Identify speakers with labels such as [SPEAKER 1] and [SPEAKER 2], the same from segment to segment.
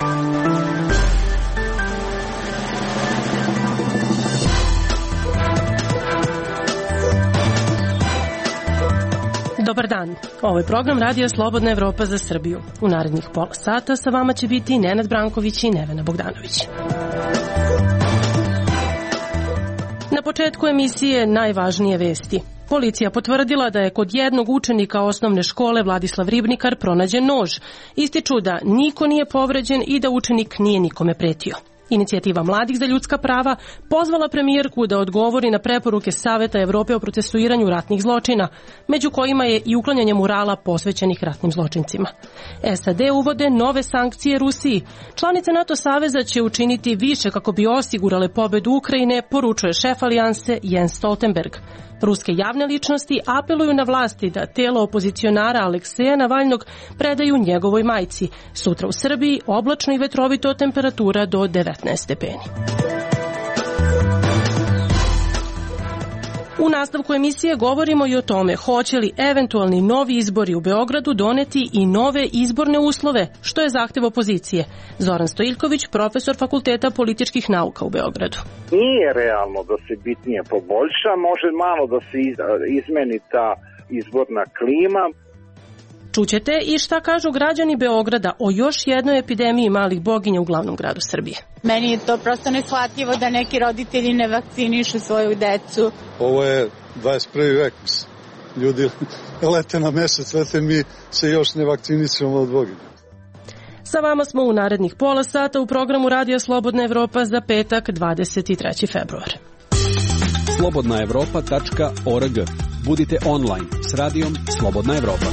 [SPEAKER 1] Dobar dan, ovo je program Radija Slobodna Evropa za Srbiju. U narednih pola sata sa vama će biti Nenad Branković i Nevena Bogdanović. Na početku emisije najvažnije vesti. Policija potvrdila da je kod jednog učenika osnovne škole Vladislav Ribnikar pronađen nož. Ističu da niko nije povređen i da učenik nije nikome pretio. Inicijativa Mladih za ljudska prava pozvala premijerku da odgovori na preporuke Saveta Evrope o procesuiranju ratnih zločina, među kojima je i uklanjanje murala posvećenih ratnim zločincima. SAD uvode nove sankcije Rusiji. Članice NATO saveza će učiniti više kako bi osigurale pobedu Ukrajine, poručuje šef alijanse Jens Stoltenberg. Ruske javne ličnosti apeluju na vlasti da telo opozicionara Alekseja Navalnog predaju njegovoj majci. Sutra u Srbiji oblačno i vetrovito, temperatura do 19 stepeni. U nastavku emisije govorimo i o tome hoće li eventualni novi izbori u Beogradu doneti i nove izborne uslove, što je zahtev opozicije. Zoran Stojiljković, profesor Fakulteta političkih nauka u Beogradu.
[SPEAKER 2] Nije realno da se bitnije poboljša, može malo da se izmeni ta izborna klima.
[SPEAKER 1] Čućete i šta kažu građani Beograda o još jednoj epidemiji malih boginja u glavnom gradu Srbije.
[SPEAKER 3] Meni je to prosto neshvatljivo da neki roditelji ne vakcinišu svoju decu.
[SPEAKER 4] Ovo je 21. vek. Ljudi lete na mesec, lete, mi se još ne vakcinišemo od boginja.
[SPEAKER 1] Sa vama smo u narednih pola sata u programu Radija Slobodna Evropa za petak 23. februar.
[SPEAKER 5] slobodnaevropa.org. Budite online s radijom Slobodna Evropa.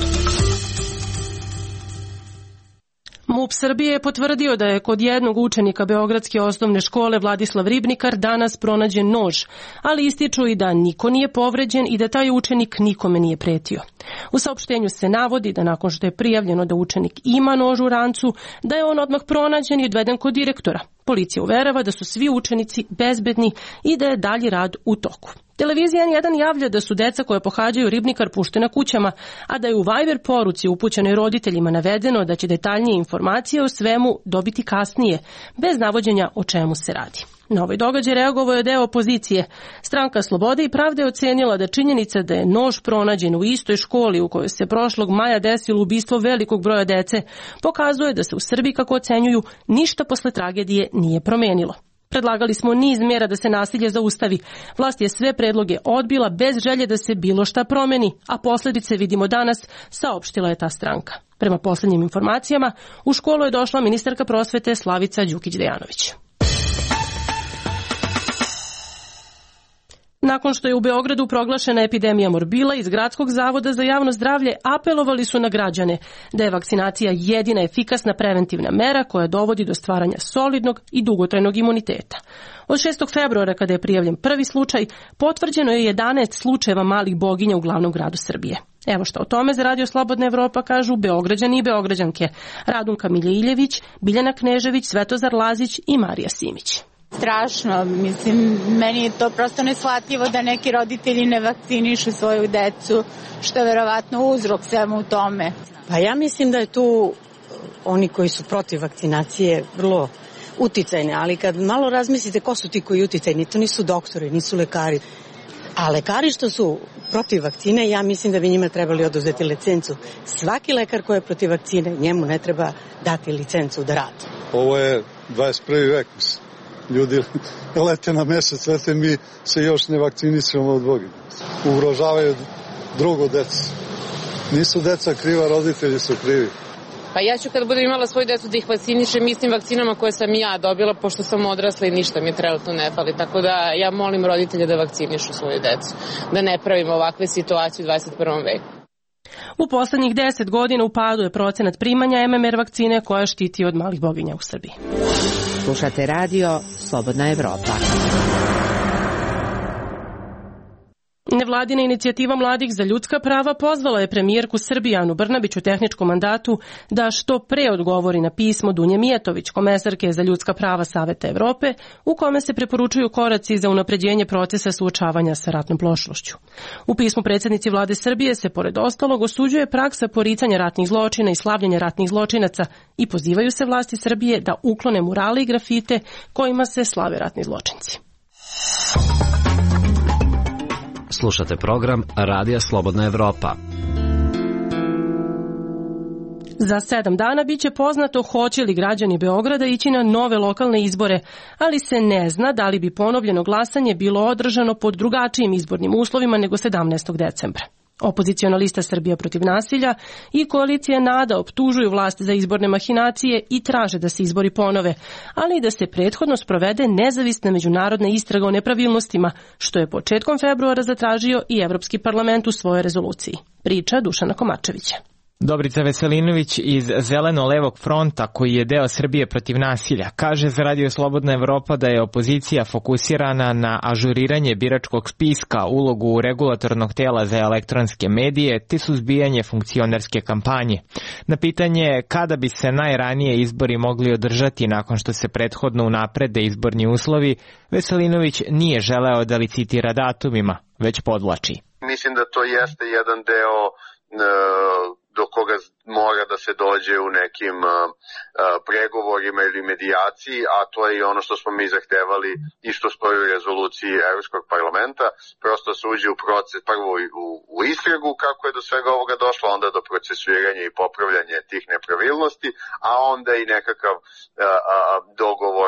[SPEAKER 1] MUP Srbije je potvrdio da je kod jednog učenika Beogradske osnovne škole Vladislav Ribnikar danas pronađen nož, ali ističu i da niko nije povređen i da taj učenik nikome nije pretio. U saopštenju se navodi da nakon što je prijavljeno da učenik ima nož u rancu, da je on odmah pronađen i odveden kod direktora. Policija uverava da su svi učenici bezbedni i da je dalji rad u toku. Televizija N1 javlja da su deca koje pohađaju Ribnikar puštena kućama, a da je u Viber poruci upućenoj roditeljima navedeno da će detaljnije informacije o svemu dobiti kasnije, bez navođenja o čemu se radi. Na ovaj događaj reagovao je deo opozicije. Stranka Slobode i pravde ocenila da činjenica da je nož pronađen u istoj školi u kojoj se prošlog maja desilo ubistvo velikog broja dece pokazuje da se u Srbiji, kako ocenjuju, ništa posle tragedije nije promenilo. Predlagali smo niz mjera da se nasilje zaustavi. Vlast je sve predloge odbila bez želje da se bilo šta promeni, a posljedice vidimo danas, saopštila je ta stranka. Prema posljednjim informacijama, u školu je došla ministarka prosvete Slavica Đukić-Dejanović. Nakon što je u Beogradu proglašena epidemija morbila, iz Gradskog zavoda za javno zdravlje apelovali su na građane da je vakcinacija jedina efikasna preventivna mera koja dovodi do stvaranja solidnog i dugotrajnog imuniteta. Od 6. februara, kada je prijavljen prvi slučaj, potvrđeno je 11 slučajeva malih boginja u glavnom gradu Srbije. Evo što o tome za Radio Slobodna Evropa kažu Beograđani i Beograđanke: Radunka Milje-Iljević, Biljana Knežević, Svetozar Lazić i Marija Simić.
[SPEAKER 3] Strašno, mislim, meni je to prosto neshvatljivo da neki roditelji ne vakcinišu svoju decu, što je verovatno uzrok svemu u tome.
[SPEAKER 6] Pa ja mislim da je tu oni koji su protiv vakcinacije vrlo uticajni, ali kad malo razmislite ko su ti koji uticajni, to nisu doktori, nisu lekari. A lekari što su protiv vakcine, ja mislim da bi njima trebali oduzeti licencu. Svaki lekar koji je protiv vakcine, njemu ne treba dati licencu da radi.
[SPEAKER 4] Ovo je 21. vek. Ljudi lete na mesec, lete, mi se još ne vakcinišemo od boginja. Ugrožavaju drugo decu. Nisu deca kriva, roditelji su krivi.
[SPEAKER 7] Pa ja ću kad budem imala svoju decu da ih vakcinišem istim vakcinama koje sam ja dobila, pošto sam odrasla i ništa mi trenutno ne fali. Tako da ja molim roditelje da vakcinišu svoju decu, da ne pravimo ovakve situacije u 21. veku.
[SPEAKER 1] U poslednjih 10 godina u padu je procenat primanja MMR vakcine koja štiti od malih boginja u Srbiji.
[SPEAKER 8] Slušate radio Slobodna Evropa.
[SPEAKER 1] Nevladina inicijativa mladih za ljudska prava pozvala je premijerku Srbije Anu Brnabić u tehničkom mandatu da što pre odgovori na pismo Dunje Mijatović, komesarke za ljudska prava Saveta Evrope, u kome se preporučuju koraci za unapređenje procesa suočavanja sa ratnom prošlošću. U pismu predsjednici vlade Srbije se pored ostalog osuđuje praksa poricanja ratnih zločina i slavljenja ratnih zločinaca i pozivaju se vlasti Srbije da uklone murale i grafite kojima se slave ratni zločinci.
[SPEAKER 8] Slušate program Radija Slobodna Evropa.
[SPEAKER 1] Za 7 dana biće poznato hoće li građani Beograda ići na nove lokalne izbore, ali se ne zna da li bi ponovljeno glasanje bilo održano pod drugačijim izbornim uslovima nego 17. decembra. Opoziciona lista Srbija protiv nasilja i koalicija NADA optužuju vlast za izborne mahinacije i traže da se izbori ponove, ali i da se prethodno sprovede nezavisna međunarodna istraga o nepravilnostima, što je početkom februara zatražio i Evropski parlament u svojoj rezoluciji. Priča Dušana Komačevića.
[SPEAKER 9] Dobrica Veselinović iz Zeleno-levog fronta, koji je deo Srbije protiv nasilja, kaže za Radio Slobodna Evropa da je opozicija fokusirana na ažuriranje biračkog spiska, ulogu regulatornog tela za elektronske medije te suzbijanje funkcionerske kampanje. Na pitanje kada bi se najranije izbori mogli održati nakon što se prethodno unaprede izborni uslovi, Veselinović nije želeo da licitira datumima, već podvlači.
[SPEAKER 10] Mislim da to jeste jedan deo do koga mora da se dođe u nekim pregovorima ili medijaciji, a to je i ono što smo mi zahtevali i što stoji u rezoluciji Evropskog parlamenta. Prosto se uđe u proces, prvo u istragu kako je do svega ovoga došlo, onda do procesuiranja i popravljanja tih nepravilnosti, a onda i nekakav dogovor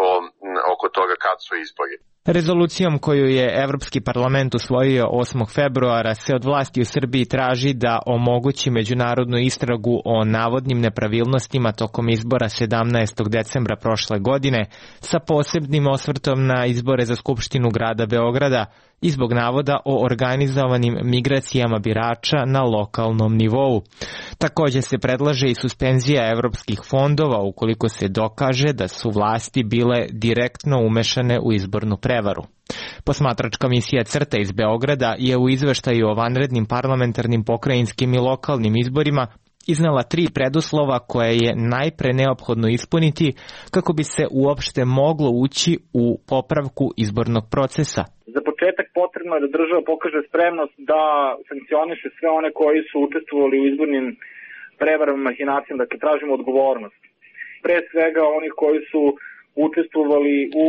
[SPEAKER 10] oko toga kad su izbori.
[SPEAKER 9] Rezolucijom koju je Evropski parlament usvojio 8. februara se od vlasti u Srbiji traži da omogući međunarodnu istragu o navodnim nepravilnostima tokom izbora 17. decembra prošle godine sa posebnim osvrtom na izbore za Skupštinu grada Beograda i zbog navoda o organizovanim migracijama birača na lokalnom nivou. Također se predlaže i suspenzija evropskih fondova ukoliko se dokaže da su vlasti bile direktno umešane u izbornu prevaru. Posmatračka misija CRTA iz Beograda je u izveštaju o vanrednim parlamentarnim, pokrajinskim i lokalnim izborima iznala 3 preduslova koje je najpre neophodno ispuniti kako bi se uopšte moglo ući u popravku izbornog procesa.
[SPEAKER 11] Za početak potrebno je da država pokaže spremnost da sankcioniše sve one koji su učestvovali u izbornim prevarama, mahinacijama, dakle tražimo odgovornost. Pre svega onih koji su učestvovali u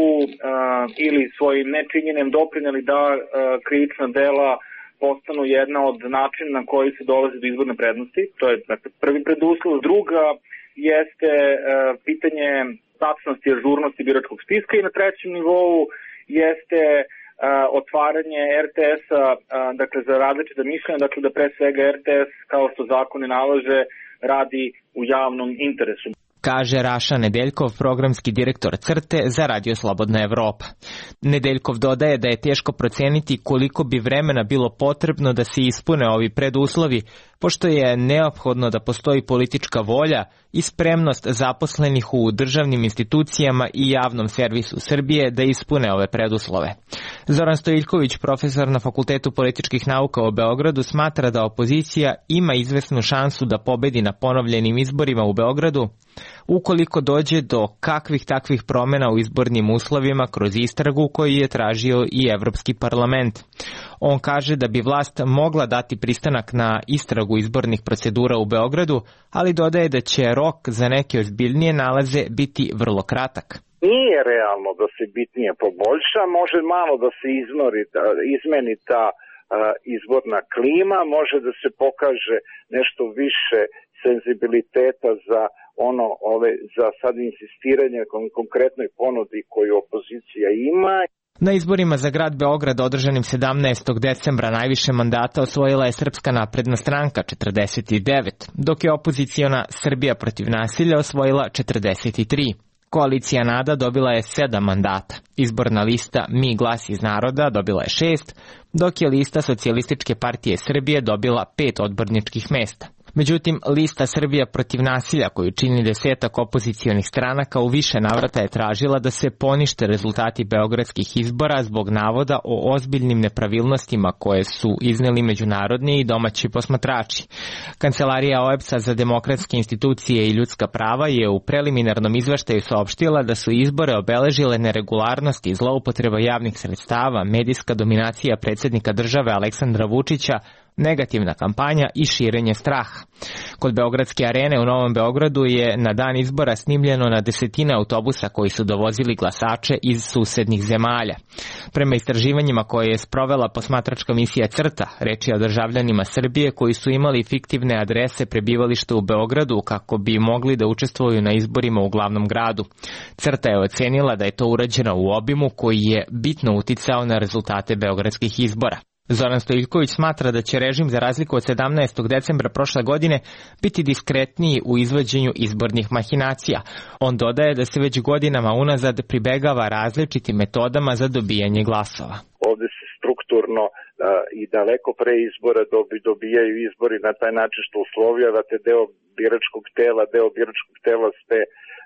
[SPEAKER 11] ili svojim nečinjenjem doprineli da krivična dela postanu jedna od načina na koji se dolazi do izborne prednosti. To je prvi preduslov. Druga jeste pitanje tačnosti i ažurnosti biračkog spiska i na trećem nivou jeste otvaranje RTS-a dakle, za različite mišljenja, dakle da pre svega RTS, kao što zakon nalaže, radi u javnom interesu.
[SPEAKER 9] Kaže Raša Nedeljkov, programski direktor CRTE za Radio Slobodna Evropa. Nedeljkov dodaje da je teško proceniti koliko bi vremena bilo potrebno da se ispune ovi preduslovi, pošto je neophodno da postoji politička volja i spremnost zaposlenih u državnim institucijama i javnom servisu Srbije da ispune ove preduslove. Zoran Stojiljković, profesor na Fakultetu političkih nauka u Beogradu, smatra da opozicija ima izvesnu šansu da pobedi na ponovljenim izborima u Beogradu, ukoliko dođe do kakvih takvih promjena u izbornim uslovima kroz istragu koju je tražio i Evropski parlament. On kaže da bi vlast mogla dati pristanak na istragu izbornih procedura u Beogradu, ali dodaje da će rok za neke ozbiljnije nalaze biti vrlo kratak.
[SPEAKER 2] Nije realno da se bitnije poboljša, može malo da se izmeni ta izborna klima, može da se pokaže nešto više senzibiliteta za za sad insistiranje konkretnoj ponudi koju opozicija ima.
[SPEAKER 9] Na izborima za grad Beograd održanim 17. decembra najviše mandata osvojila je Srpska napredna stranka 49, dok je opoziciona Srbija protiv nasilja osvojila 43. Koalicija NADA dobila je 7 mandata. Izborna lista Mi glas iz naroda dobila je 6, dok je lista Socijalističke partije Srbije dobila 5 odborničkih mesta. Međutim, lista Srbija protiv nasilja, koju čini 10 opozicionih stranaka, u više navrata je tražila da se ponište rezultati beogradskih izbora zbog navoda o ozbiljnim nepravilnostima koje su izneli međunarodni i domaći posmatrači. Kancelarija OEBS-a za demokratske institucije i ljudska prava je u preliminarnom izveštaju saopštila da su izbore obeležile neregularnosti i zloupotreba javnih sredstava, medijska dominacija predsjednika države Aleksandra Vučića, negativna kampanja i širenje straha. Kod Beogradske arene u Novom Beogradu je na dan izbora snimljeno na desetine autobusa koji su dovozili glasače iz susednih zemalja. Prema istraživanjima koje je sprovela posmatračka misija CRTA, reč je o državljanima Srbije koji su imali fiktivne adrese prebivališta u Beogradu kako bi mogli da učestvuju na izborima u glavnom gradu. CRTA je ocenila da je to urađeno u obimu koji je bitno uticao na rezultate beogradskih izbora. Zoran Stojiljković smatra da će režim, za razliku od 17. decembra prošle godine, biti diskretniji u izvođenju izbornih mahinacija. On dodaje da se već godinama unazad pribegava različitim metodama za dobijanje glasova.
[SPEAKER 2] Ovde se strukturno i daleko pre izbora dobijaju izbori na taj način što uslovljavate deo biračkog tela ste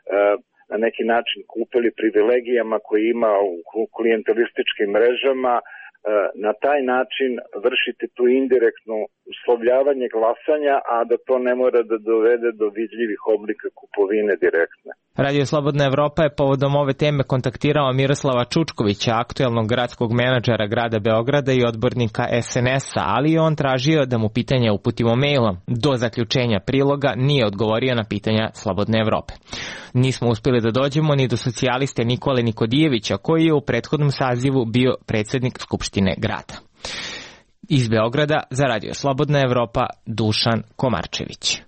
[SPEAKER 2] na neki način kupili privilegijama koje ima u klijentelističkim mrežama. Na taj način vršite tu indirektno uslovljavanje glasanja, a da to ne mora da dovede do vidljivih oblika kupovine direktne.
[SPEAKER 9] Radio Slobodna Evropa je povodom ove teme kontaktirao Miroslava Čučkovića, aktuelnog gradskog menadžera grada Beograda i odbornika SNS-a, ali je on tražio da mu pitanja uputimo mailom. Do zaključenja priloga nije odgovorio na pitanja Slobodne Evrope. Nismo uspjeli da dođemo ni do socijaliste Nikole Nikodijevića, koji je u prethodnom sazivu bio predsjednik Skupštine grada. Iz Beograda za Radio Slobodna Evropa, Dušan Komarčević.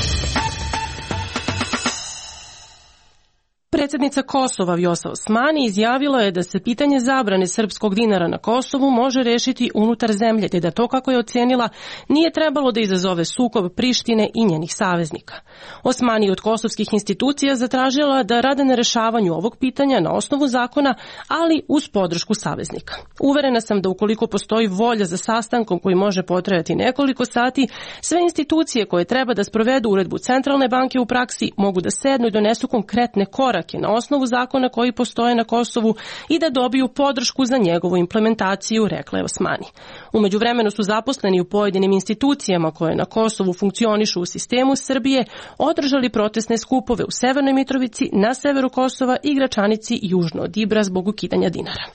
[SPEAKER 1] Predsjednica Kosova Vjosa Osmani izjavila je da se pitanje zabrane srpskog dinara na Kosovu može rešiti unutar zemlje, te da to, kako je ocenila, nije trebalo da izazove sukob Prištine i njenih saveznika. Osmani od kosovskih institucija zatražila da rade na rešavanju ovog pitanja na osnovu zakona, ali uz podršku saveznika. Uverena sam da ukoliko postoji volja za sastankom koji može potrajati nekoliko sati, sve institucije koje treba da sprovedu uredbu Centralne banke u praksi mogu da sednu i donesu konkretne korake na osnovu zakona koji postoje na Kosovu i da dobiju podršku za njegovu implementaciju, rekla je Osmani. U međuvremenu su zaposleni u pojedinim institucijama koje na Kosovu funkcionišu u sistemu Srbije održali protestne skupove u Severnoj Mitrovici, na severu Kosova i Gračanici južno od Ibra zbog ukidanja dinara.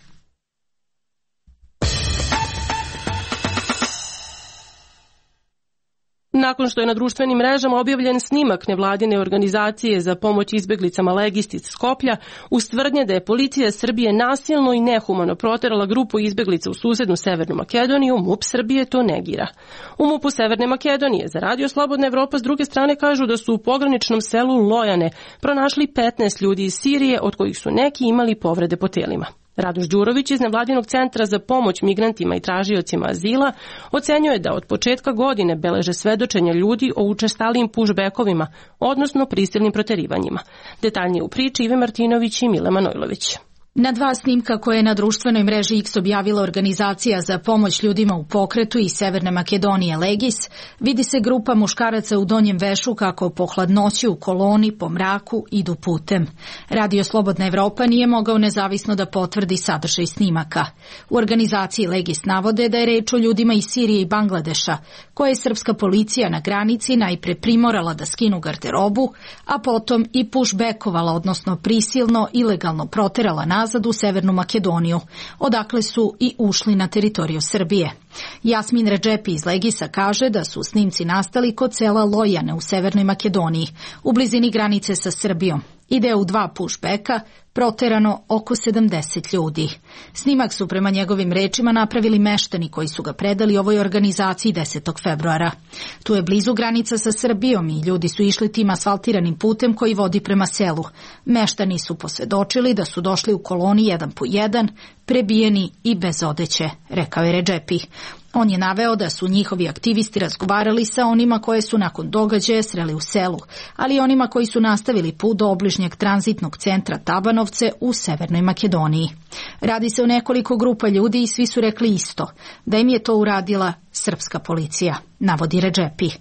[SPEAKER 1] Nakon što je na društvenim mrežama objavljen snimak nevladine organizacije za pomoć izbeglicama Legist iz Skoplja, uz tvrdnje da je policija Srbije nasilno i nehumano proterala grupu izbeglica u susednu Severnu Makedoniju, MUP Srbije to negira. U MUP-u Severne Makedonije za Radio Slobodna Evropa s druge strane kažu da su u pograničnom selu Lojane pronašli 15 ljudi iz Sirije, od kojih su neki imali povrede po telima. Radoš Đurović iz Nevladinog centra za pomoć migrantima i tražiocima azila ocenjuje da od početka godine beleže svedočenja ljudi o učestalijim pushbackovima, odnosno prisilnim proterivanjima. Detaljnije u priči Ive Martinović i Mile Manojlović.
[SPEAKER 12] Na dva snimka koje je na društvenoj mreži X objavila organizacija za pomoć ljudima u pokretu iz Severne Makedonije Legis, vidi se grupa muškaraca u donjem vešu kako po hladnoći u koloni, po mraku idu putem. Radio Slobodna Evropa nije mogao nezavisno da potvrdi sadržaj snimaka. U organizaciji Legis navode da je reč o ljudima iz Sirije i Bangladeša, koje je srpska policija na granici najpre primorala da skinu garderobu, a potom i pushbackovala, odnosno prisilno, ilegalno proterala nazad u Severnu Makedoniju, odakle su i ušli na teritoriju Srbije. Jasmin Redžepi iz Legisa kaže da su snimci nastali kod sela Lojane u Severnoj Makedoniji, u blizini granice sa Srbijom, i da je u dva pushbacka proterano oko 70 ljudi. Snimak su prema njegovim rečima napravili meštani koji su ga predali ovoj organizaciji 10. februara. Tu je blizu granica sa Srbijom i ljudi su išli tim asfaltiranim putem koji vodi prema selu. Meštani su posvedočili da su došli u koloni jedan po jedan, prebijeni i bez odeće, rekao je Redžepi. On je naveo da su njihovi aktivisti razgovarali sa onima koje su nakon događaja sreli u selu, ali i onima koji su nastavili put do obližnjeg tranzitnog centra Tabanovce u Severnoj Makedoniji. Radi se o nekoliko grupa ljudi i svi su rekli isto, da im je to uradila srpska policija, navodi Redžepi.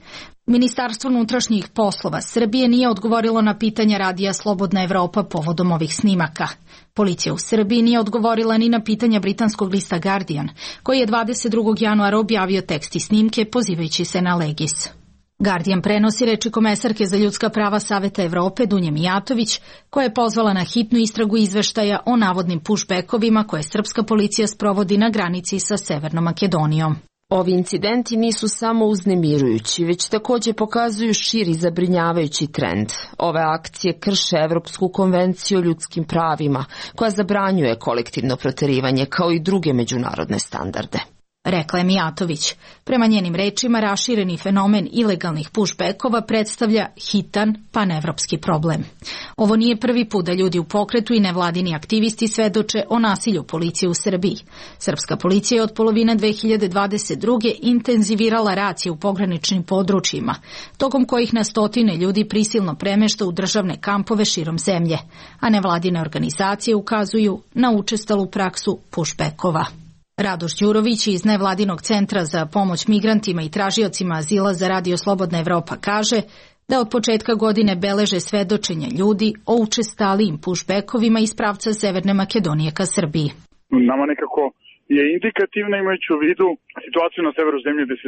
[SPEAKER 12] Ministarstvo unutrašnjih poslova Srbije nije odgovorilo na pitanja radija Slobodna Evropa povodom ovih snimaka. Policija u Srbiji nije odgovorila ni na pitanja britanskog lista Guardian, koji je 22. januara objavio tekst i snimke pozivajući se na Legis. Guardian prenosi reči komesarke za ljudska prava Saveta Evrope Dunje Mijatović, koja je pozvala na hitnu istragu izveštaja o navodnim pushbackovima koje srpska policija sprovodi na granici sa Severnom Makedonijom.
[SPEAKER 13] Ovi incidenti nisu samo uznemirujući, već također pokazuju širi zabrinjavajući trend. Ove akcije krše Evropsku konvenciju o ljudskim pravima, koja zabranjuje kolektivno proterivanje kao i druge međunarodne standarde.
[SPEAKER 12] Rekla je Mijatović. Prema njenim rečima, rašireni fenomen ilegalnih pushbackova predstavlja hitan panevropski problem. Ovo nije prvi put da ljudi u pokretu i nevladini aktivisti svedoče o nasilju policije u Srbiji. Srpska policija je od polovine 2022. intenzivirala racije u pograničnim područjima, tokom kojih na stotine ljudi prisilno premešta u državne kampove širom zemlje, a nevladine organizacije ukazuju na učestalu praksu pushbackova. Radoš Đurović iz nevladinog centra za pomoć migrantima i tražiocima azila za Radio Slobodna Evropa kaže da od početka godine beleže svedočenja ljudi o učestalijim pushbackovima iz pravca Severne Makedonije ka Srbiji.
[SPEAKER 14] Nama nekako je indikativno, imajući u vidu situaciju na severu zemlje gde se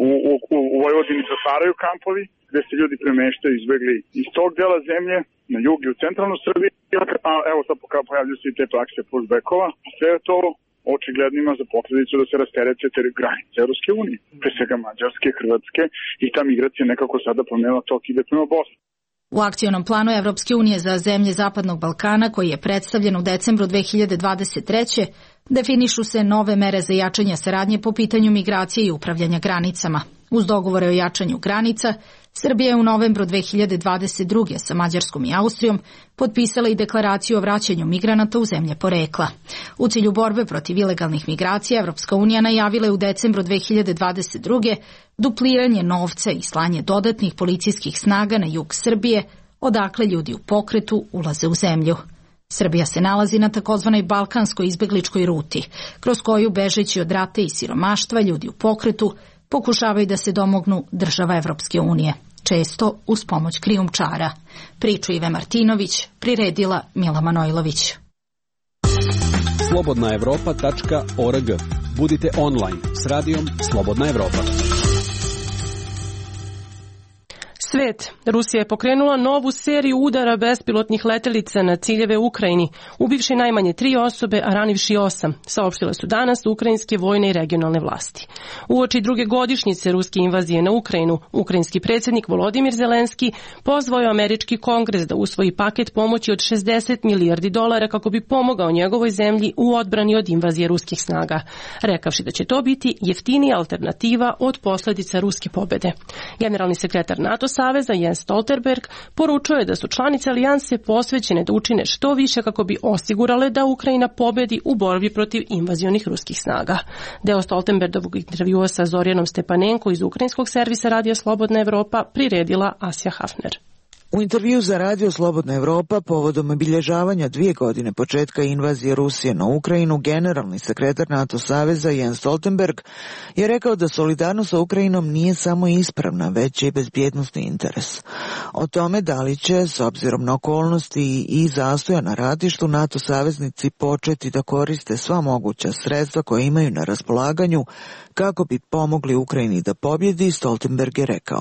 [SPEAKER 14] u Vojvodini zatvaraju kampovi, gde se ljudi premeštaju, izbegli iz tog dela zemlje na jug i u centralnu Srbiju, a evo sad pojavljuju se i te prakse pushbackova. Sve to očigledno ima za posledicu da se rasterete granice Evropske unije, pre svega Mađarske, Hrvatske, i ta migracija nekako sada promenila tok ide prema Bosni.
[SPEAKER 12] U akcionom planu Evropske unije za zemlje Zapadnog Balkana, koji je predstavljen u decembru 2023. definišu se nove mere za jačanje saradnje po pitanju migracije i upravljanja granicama. Uz dogovore o jačanju granica, Srbija je u novembru 2022. sa Mađarskom i Austrijom potpisala i deklaraciju o vraćanju migranata u zemlje porekla. U cilju borbe protiv ilegalnih migracija, Evropska unija najavila je u decembru 2022. dupliranje novca i slanje dodatnih policijskih snaga na jug Srbije, odakle ljudi u pokretu ulaze u zemlju. Srbija se nalazi na takozvanoj balkanskoj izbegličkoj ruti, kroz koju, bežeći od rata i siromaštva, ljudi u pokretu pokušavaju da se domognu država Evropske unije, često uz pomoć krijumčara. Priču Ive Martinović priredila Mila Manojlović.
[SPEAKER 5] slobodnaevropa.org. Budite online s radijom Slobodna Evropa.
[SPEAKER 1] Svet. Rusija je pokrenula novu seriju udara bespilotnih letelica na ciljeve u Ukrajini, ubivši najmanje 3 osobe, a ranivši 8, saopštile su danas ukrajinske vojne i regionalne vlasti. Uoči druge godišnjice ruske invazije na Ukrajinu, ukrajinski predsjednik Volodimir Zelenski pozvao je američki kongres da usvoji paket pomoći od $60 milijardi kako bi pomogao njegovoj zemlji u odbrani od invazije ruskih snaga, rekavši da će to biti jeftinija alternativa od posljedica ruske pobjede. Generalni sekretar NATO saveza Jens Stoltenberg poručuje da su članice alijanse posvećene da učine što više kako bi osigurale da Ukrajina pobedi u borbi protiv invazionih ruskih snaga. Deo Stoltenbergovog intervjua sa Zorjanom Stepanenko iz ukrajinskog servisa Radija Slobodna Evropa priredila Asja Hafner.
[SPEAKER 15] U intervju za Radio Slobodna Evropa povodom obilježavanja 2 godine početka invazije Rusije na Ukrajinu, generalni sekretar NATO saveza Jens Stoltenberg je rekao da solidarnost sa Ukrajinom nije samo ispravna, već i bezbjednosni interes. O tome da li će, s obzirom na okolnosti i zastoja na ratištu, NATO saveznici početi da koriste sva moguća sredstva koje imaju na raspolaganju kako bi pomogli Ukrajini da pobjedi, Stoltenberg je rekao.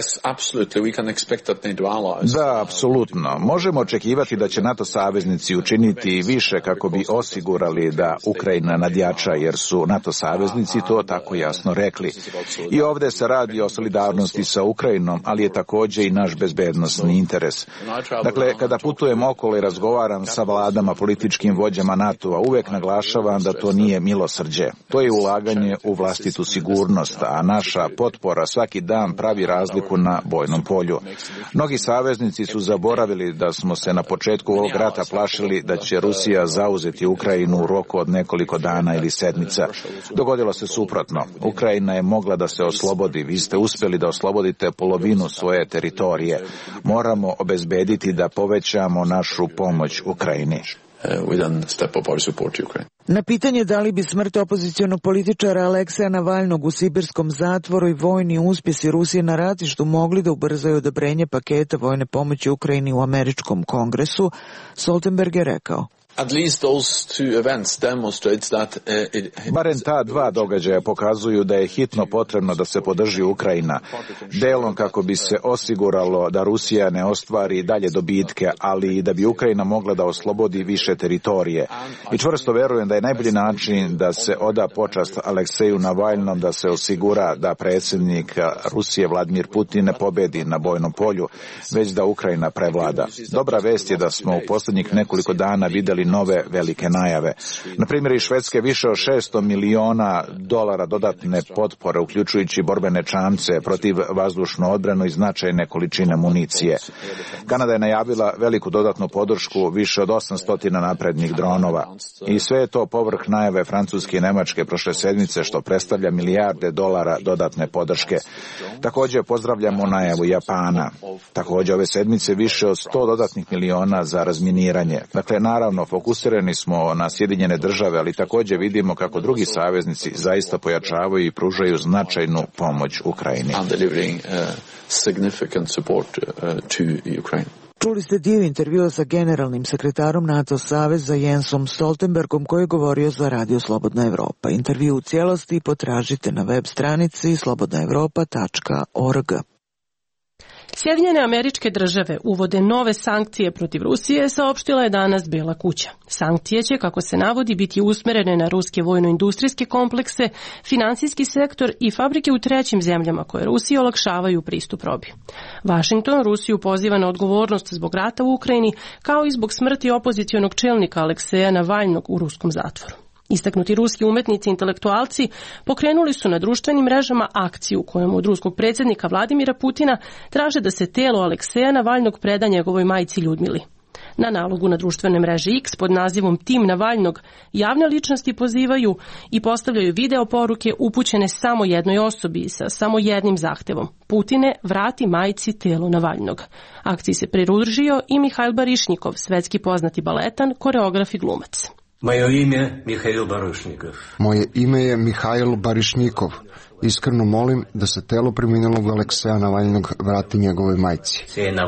[SPEAKER 16] Da, apsolutno. Možemo očekivati da će NATO saveznici učiniti više kako bi osigurali da Ukrajina nadjača, jer su NATO saveznici to tako jasno rekli. I ovdje se radi o solidarnosti sa Ukrajinom, ali je također i naš bezbednosni interes. Dakle, kada putujem okolo i razgovaram sa vladama, političkim vođama NATO-a, uvek naglašavam da to nije milosrđe. To je ulaganje u vlastitu sigurnost, a naša potpora svaki dan pravi razliku na bojnom polju. Mnogi saveznici su zaboravili da smo se na početku ovog rata plašili da će Rusija zauzeti Ukrajinu u roku od nekoliko dana ili sedmica. Dogodilo se suprotno. Ukrajina je mogla da se oslobodi. Vi ste uspjeli da oslobodite polovinu svoje teritorije. Moramo obezbediti da povećamo našu pomoć Ukrajini.
[SPEAKER 15] Na pitanje da li bi smrt opozicionog političara Alekseja Navalnog u sibirskom zatvoru i vojni uspjesi Rusije na ratištu mogli da ubrzaju odobrenje paketa vojne pomoći Ukrajini u američkom kongresu, Stoltenberg je rekao:
[SPEAKER 16] Barem ta dva događaja pokazuju da je hitno potrebno da se podrži Ukrajina, delom kako bi se osiguralo da Rusija ne ostvari dalje dobitke, ali i da bi Ukrajina mogla da oslobodi više teritorije. I čvrsto verujem da je najbolji način da se oda počast Alekseju Navalnom, da se osigura da predsjednik Rusije Vladimir Putin ne pobedi na bojnom polju, već da Ukrajina prevlada. Dobra vest je da smo u posljednjih nekoliko dana vidjeli nove velike najave. Na primjer, iz Švedske više od $600 miliona dodatne potpore, uključujući borbene čamce, protiv vazdušnu odbranu i značajne količine municije. Kanada je najavila veliku dodatnu podršku, više od 800 naprednih dronova. I sve je to povrh najave Francuske i Nemačke prošle sedmice, što predstavlja milijarde dolara dodatne podrške. Također pozdravljamo najavu Japana. Također ove sedmice više od 100 dodatnih miliona za razminiranje. Dakle, naravno, fokusirani smo na Sjedinjene države, ali također vidimo kako drugi saveznici zaista pojačavaju i pružaju značajnu pomoć Ukrajini.
[SPEAKER 15] Čuli ste dio intervjua sa generalnim sekretarom NATO saveza Jensom Stoltenbergom koji je govorio za Radio Slobodna Evropa. Intervju u cijelosti potražite na web stranici slobodnaevropa.org.
[SPEAKER 1] Sjedinjene Američke Države uvode nove sankcije protiv Rusije, saopštila je danas Bela kuća. Sankcije će, kako se navodi, biti usmerene na ruske vojno-industrijske komplekse, finansijski sektor i fabrike u trećim zemljama koje Rusiji olakšavaju pristup robi. Washington Rusiju poziva na odgovornost zbog rata u Ukrajini, kao i zbog smrti opozicionog čelnika Alekseja Navalnog u ruskom zatvoru. Istaknuti ruski umetnici i intelektualci pokrenuli su na društvenim mrežama akciju kojom od ruskog predsjednika Vladimira Putina traže da se telo Alekseja Navalnog preda njegovoj majci Ljudmili. Na nalogu na društvene mreže X pod nazivom Tim Navalnog javne ličnosti pozivaju i postavljaju video poruke upućene samo jednoj osobi sa samo jednim zahtevom: Putine, vrati majci telo Navalnog. Akciji se pridružio i Mihajl Barišnikov, svetski poznati baletan, koreograf i glumac.
[SPEAKER 17] Moje ime Mihajl Barišnikov.
[SPEAKER 18] Moje ime je Mihajl Barišnikov. Iskreno molim da se telo preminulog Alekseja Navalnog vrati njegovoj majci.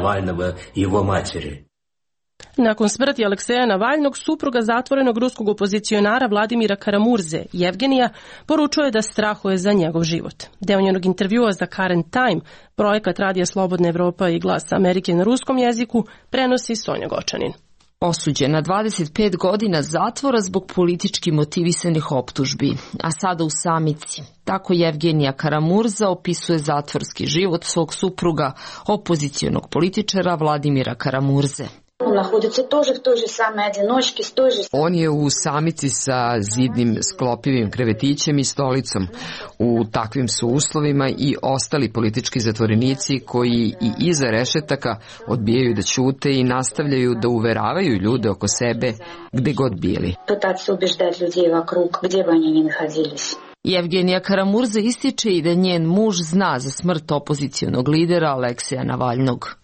[SPEAKER 1] Nakon smrti Alekseja Navalnog, supruga zatvorenog ruskog opozicionara Vladimira Karamurze, Jevgenija, poručuje da strahuje za njegov život. Deo njenog intervjua za Current Time, projekat Radija Slobodna Evropa i Glas Amerike na ruskom jeziku, prenosi Sonja Gočanin.
[SPEAKER 13] Osuđen na 25 godina zatvora zbog politički motivisanih optužbi, a sada u samici. Tako Jevgenija Karamurza opisuje zatvorski život svog supruga, opozicionog političara Vladimira Karamurze.
[SPEAKER 19] On je u samici sa zidnim sklopivim krevetićem i stolicom. U takvim su uslovima i ostali politički zatvorenici koji i iza rešetaka odbijaju da ćute i nastavljaju da uveravaju ljude oko sebe gde god bili.
[SPEAKER 13] Jevgenija Karamurza ističe i da njen muž zna za smrt opozicionog lidera Alekseja Navalnog.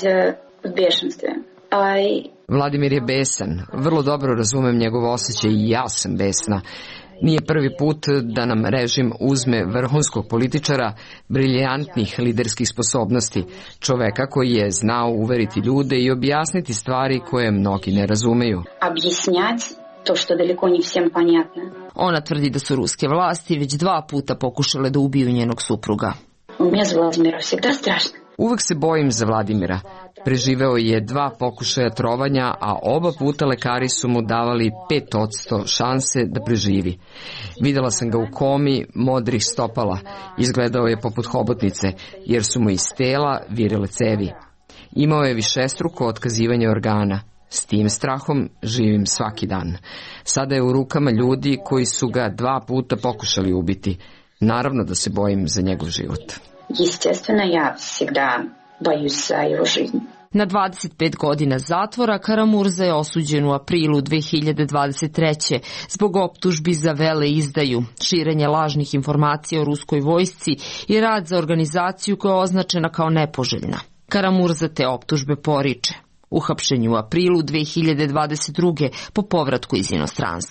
[SPEAKER 19] Vladimir je besan, vrlo dobro razumem njegov osjećaj i ja sam besna. Nije prvi put da nam režim uzme vrhunskog političara, briljantnih liderskih sposobnosti, čoveka koji je znao uveriti ljude i objasniti stvari koje mnogi ne razumeju.
[SPEAKER 13] Ona tvrdi da su ruske vlasti već 2 puta pokušale da ubiju njenog supruga.
[SPEAKER 19] Uvek se bojim za Vladimira. Preživeo je 2 pokušaja trovanja, a oba puta lekari su mu davali 5% šanse da preživi. Videla sam ga u komi modrih stopala. Izgledao je poput hobotnice, jer su mu iz tela virile cevi. Imao je višestruko otkazivanje organa. S tim strahom živim svaki dan. Sada je u rukama ljudi koji su ga 2 puta pokušali ubiti. Naravno da se bojim za njegov život.
[SPEAKER 20] Естественно, я всегда боюсь за его жизнь.
[SPEAKER 13] Na 25 godina zatvora Karamurza je osuđen u aprilu 2023. zbog optužbi za veleizdaju, širenje lažnih informacija o ruskoj vojsci i rad za organizaciju koja je označena kao nepoželjna. Karamurza te optužbe poriče. Uhapšen je u aprilu 2022. po povratku iz inostranstva.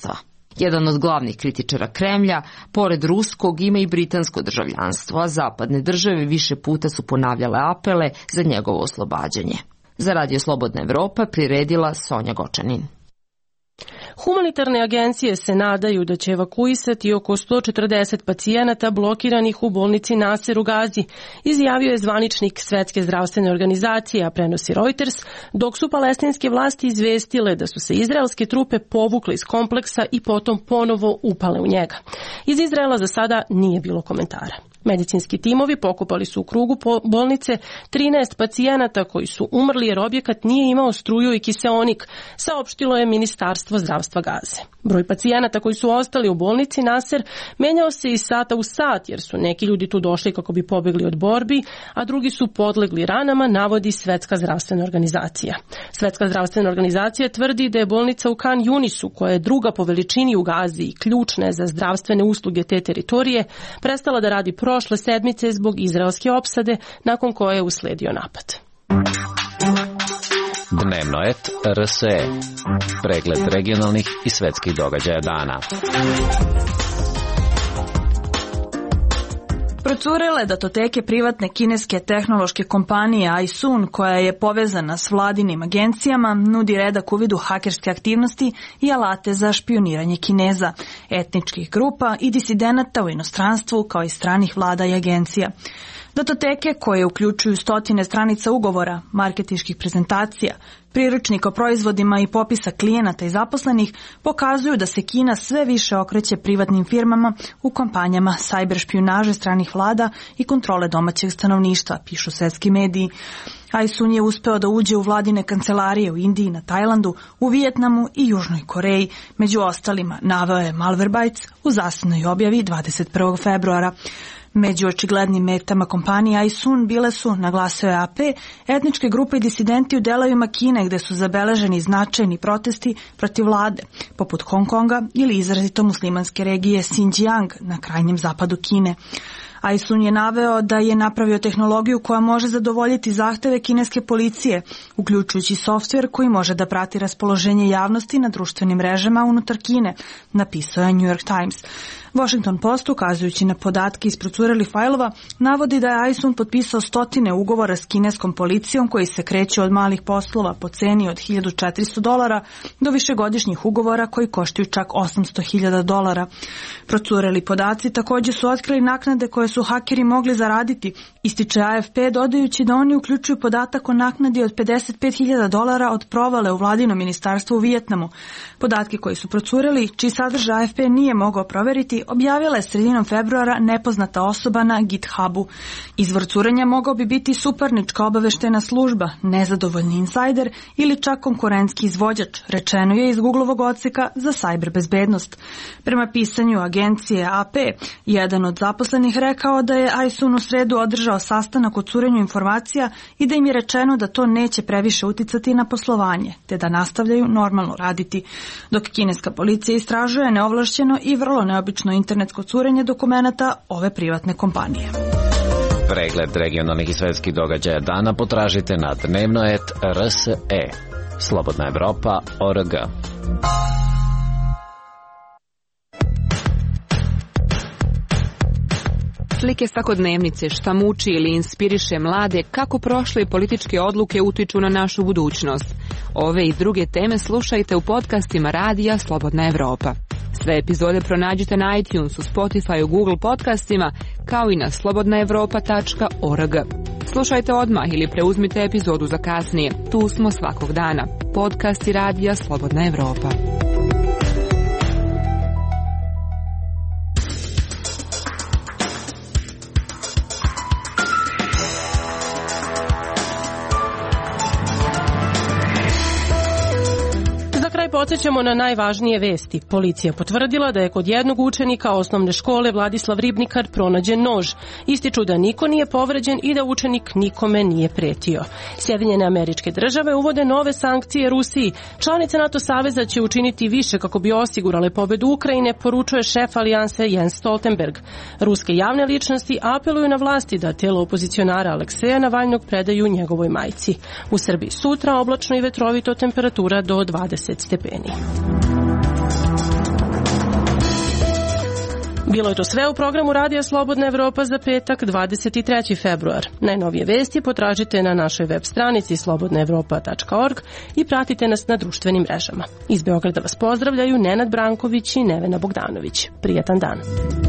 [SPEAKER 13] Jedan od glavnih kritičara Kremlja, pored ruskog, ima i britansko državljanstvo, a zapadne države više puta su ponavljale apele za njegovo oslobađanje. Za Radio Slobodna Evropa priredila Sonja Gočanin.
[SPEAKER 1] Humanitarne agencije se nadaju da će evakuisati oko 140 pacijenata blokiranih u bolnici Naser u Gazi, izjavio je zvaničnik Svetske zdravstvene organizacije, a prenosi Reuters, dok su palestinske vlasti izvestile da su se izraelske trupe povukle iz kompleksa i potom ponovo upale u njega. Iz Izraela za sada nije bilo komentara. Medicinski timovi pokupali su u krugu bolnice 13 pacijenata koji su umrli jer objekat nije imao struju i kiseonik, saopštilo je Ministarstvo zdravstva Gaze. Broj pacijenata koji su ostali u bolnici Naser menjao se iz sata u sat jer su neki ljudi tu došli kako bi pobegli od borbi, a drugi su podlegli ranama, navodi Svetska zdravstvena organizacija. Svetska zdravstvena organizacija tvrdi da je bolnica u Kan Yunisu, koja je druga po veličini u Gazi i ključna je za zdravstvene usluge te teritorije, prestala da radi prošle sedmice zbog izraelske opsade, nakon koje je usledio napad.
[SPEAKER 8] Dnevnoet RSE. Pregled regionalnih i svetskih događaja dana.
[SPEAKER 21] Procurile datoteke privatne kineske tehnološke kompanije Aisun, koja je povezana s vladinim agencijama, nudi redak uvid u hakerske aktivnosti i alate za špioniranje Kineza, etničkih grupa i disidenata u inostranstvu, kao i stranih vlada i agencija. Datoteke, koje uključuju stotine stranica ugovora, marketinških prezentacija, priručnika o proizvodima i popisa klijenata i zaposlenih, pokazuju da se Kina sve više okreće privatnim firmama u kampanjama sajber špijunaže stranih vlada i kontrole domaćeg stanovništva, pišu svetski mediji. Aisun je uspeo da uđe u vladine kancelarije u Indiji, na Tajlandu, u Vijetnamu i Južnoj Koreji. Među ostalima, naveo je Malwarebytes u zasebnoj objavi 21. februara. Među očiglednim metama kompanije Aisun bile su, naglasio je AP, etničke grupe i disidenti u delovima Kine gde su zabeleženi značajni protesti protiv vlade, poput Hong Konga ili izrazito muslimanske regije Xinjiang na krajnjem zapadu Kine. Aisun je naveo da je napravio tehnologiju koja može zadovoljiti zahteve kineske policije, uključujući softver koji može da prati raspoloženje javnosti na društvenim mrežama unutar Kine, napisao je New York Times. Washington Post, ukazujući na podatke iz procurelih fajlova, navodi da je Aisun potpisao stotine ugovora s kineskom policijom koji se kreću od malih poslova po ceni od $1.400 do višegodišnjih ugovora koji koštaju čak $800.000. Procureli podaci također su otkrili naknade koje su hakeri mogli zaraditi, ističe AFP, dodajući da oni uključuju podatak o naknadi od $55.000 od provale u vladino ministarstvo u Vijetnamu. Podatke koji su procureli, čiji sadržaj AFP nije mogao proveriti, objavila je sredinom februara nepoznata osoba na GitHubu. Izvor curenja mogao bi biti suparnička obaveštena služba, nezadovoljni insajder ili čak konkurentski izvođač, rečeno je iz Googlovog odseka za sajber bezbednost. Prema pisanju agencije AP, jedan od zaposlenih rekao da je Aisun u sredu održao sastanak o curenju informacija i da im je rečeno da to neće previše uticati na poslovanje, te da nastavljaju normalno raditi. Dok kineska policija istražuje neovlašćeno i vrlo neobično internetsko curenje dokumenata ove privatne kompanije.
[SPEAKER 8] Pregled regionalnih i svetskih događaja dana potražite na Dnevnoet RSE. Slobodna Evropa.org.
[SPEAKER 22] Slike svakodnevnice, šta muči ili inspiriše mlade, kako prošle političke odluke utiču na našu budućnost. Ove i druge teme slušajte u podcastima Radija Slobodna Evropa. Sve epizode pronađite na iTunesu, Spotify, Google podcastima, kao i na slobodnaevropa.org. Slušajte odmah ili preuzmite epizodu za kasnije. Tu smo svakog dana. Podcasti Radija Slobodna Evropa.
[SPEAKER 1] Podsjećamo na najvažnije vesti. Policija potvrdila da je kod jednog učenika osnovne škole Vladislav Ribnikar pronađen nož. Ističu da niko nije povređen i da učenik nikome nije pretio. Sjedinjene Američke Države uvode nove sankcije Rusiji. Članice NATO saveza će učiniti više kako bi osigurale pobedu Ukrajine, poručuje šef alijanse Jens Stoltenberg. Ruske javne ličnosti apeluju na vlasti da telo opozicionara Alekseja Navalnog predaju njegovoj majci. U Srbiji sutra oblačno i vetrovito, temperatura do 20 stepeni. Bilo je to sve u programu Radija Slobodna Evropa za petak, 23. februar. Najnovije vesti potražite na našoj web stranici slobodnaevropa.org i pratite nas na društvenim mrežama. Iz Beograda vas pozdravljaju Nenad Branković i Nevena Bogdanović. Prijatan dan.